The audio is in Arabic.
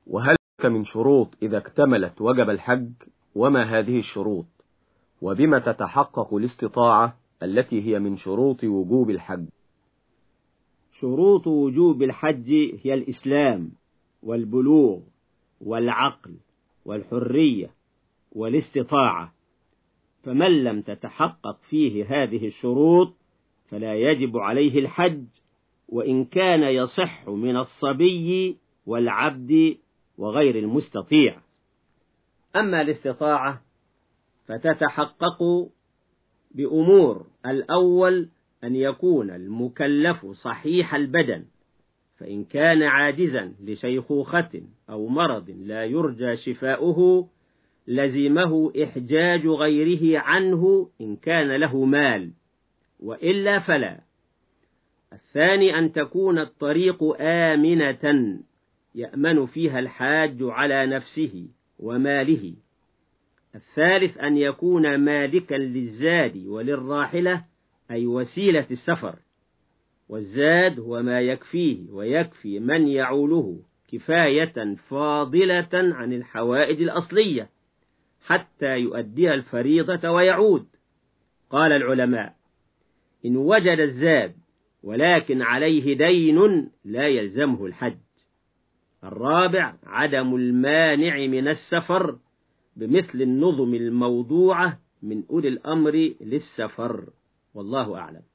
وهل من شروط إذا اكتملت وجب الحج؟ وما هذه الشروط؟ وبما تتحقق الاستطاعة التي هي من شروط وجوب الحج؟ شروط وجوب الحج هي الإسلام والبلوغ والعقل والحرية والاستطاعة، فمن لم تتحقق فيه هذه الشروط فلا يجب عليه الحج، وإن كان يصح من الصبي والعبد وغير المستطيع. أما الاستطاعة فتتحقق بأمور: الأول أن يكون المكلف صحيح البدن، فإن كان عاجزا لشيخوخة أو مرض لا يرجى شفاؤه لزمه إحجاج غيره عنه إن كان له مال، وإلا فلا. الثاني أن تكون الطريق آمنة يأمن فيها الحاج على نفسه وماله. الثالث أن يكون مالكا للزاد وللراحلة، أي وسيلة السفر، والزاد هو ما يكفيه ويكفي من يعوله كفاية فاضلة عن الحوائج الأصلية حتى يؤديها الفريضة ويعود. قال العلماء: إن وجد الزاد ولكن عليه دين لا يلزمه الحج. الرابع عدم المانع من السفر بمثل النظم الموضوعة من أولي الأمر للسفر، والله أعلم.